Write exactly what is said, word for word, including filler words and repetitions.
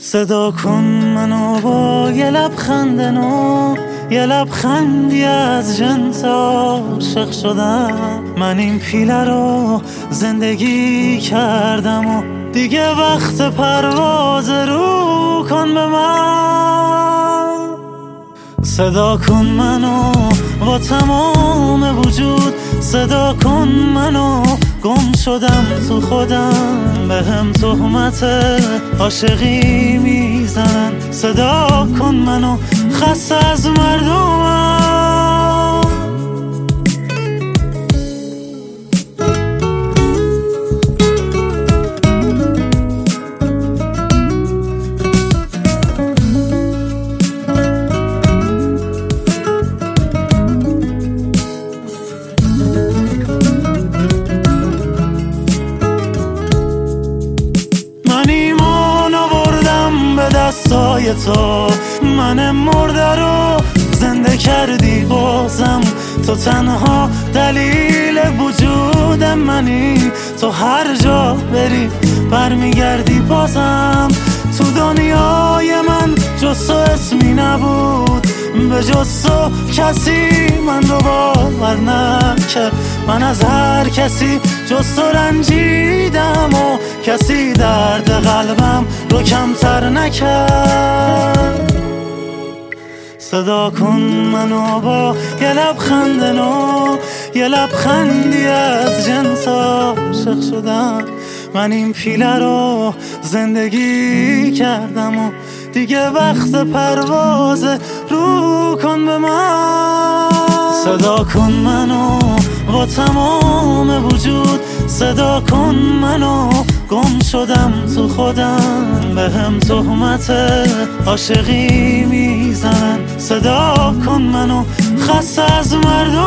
صدا کن منو با یه لبخند نو، یه لبخندی از جنس عاشق شدم. من این پیله رو زندگی کردم و دیگه وقت پرواز، رو کن به من. صدا کن منو با تمام وجود، صدا کن منو گم شدم تو خودم، به هم تهمت عاشقی میزنن. صدا کن منو خسته از مردمم. دستای تو من مرده رو زنده کردی، بازم تو تنها دلیل وجود منی. تو هر جا بری برمیگردی بازم. تو دنیای من جز تو اسمی نبود، به جز تو کسی من رو باور نکرد. من از هر کسی جز تو رنجیدم و کسی درد قلبم رو کمتر نکرد. صدا کن منو با یه لبخند نو، یه لبخندی از جنس عاشق شدم. من این پیله رو زندگی کردم و دیگه وقت پرواز، رو کن به من. صدا کن منو با تمام وجود، صدا کن منو گم شدم تو خودم، به هم تهمت عاشقی میزنن. صدا کن منو خسته از مردم.